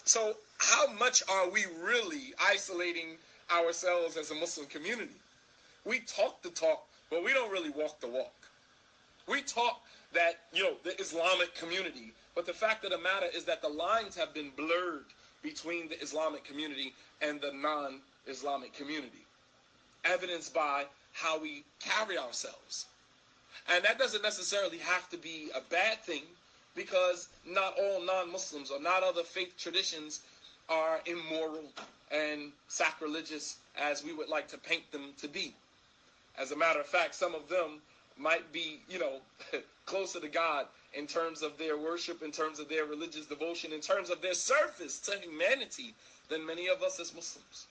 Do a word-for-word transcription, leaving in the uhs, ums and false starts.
So how much are we really isolating ourselves as a Muslim community? We talk the talk, but we don't really walk the walk. We talk that, you know, the Islamic community, but the fact of the matter is that the lines have been blurred between the Islamic community and the non-Islamic community, evidenced by how we carry ourselves. And that doesn't necessarily have to be a bad thing, because not all non-Muslims or not other faith traditions are immoral and sacrilegious as we would like to paint them to be. As a matter of fact, some of them might be, you know, closer to God in terms of their worship, in terms of their religious devotion, in terms of their service to humanity than many of us as Muslims.